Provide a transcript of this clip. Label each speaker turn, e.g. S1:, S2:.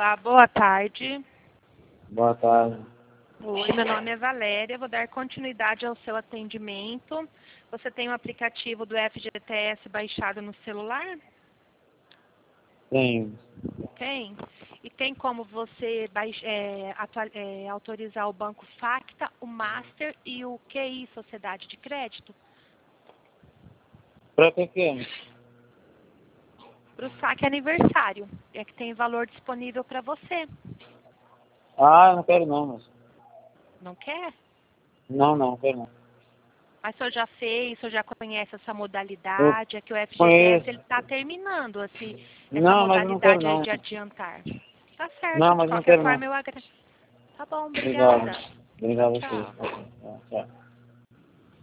S1: Olá, boa tarde.
S2: Boa tarde.
S1: Oi, meu nome é Valéria, vou dar continuidade ao seu atendimento. Você tem o aplicativo do FGTS baixado no celular?
S2: Tenho.
S1: Tem? E tem como você autorizar o Banco Facta, o Master e o QI, Sociedade de Crédito?
S2: Pra que?
S1: Para o saque aniversário, é que tem valor disponível para você.
S2: Ah, não quero não, mas...
S1: Não quer?
S2: Não quero não.
S1: Mas o senhor já fez, o senhor já conhece essa
S2: Eu
S1: modalidade, é que o FGTS
S2: conheço.
S1: ele está terminando essa
S2: Não, mas eu não quero
S1: modalidade aí
S2: não.
S1: de adiantar. Tá certo,
S2: Não,
S1: de
S2: mas não
S1: qualquer
S2: quero não.
S1: forma eu agradeço. Tá bom,
S2: Obrigado.
S1: obrigada. Tchau,
S2: Obrigado a
S1: tchau.
S2: você. Tchau.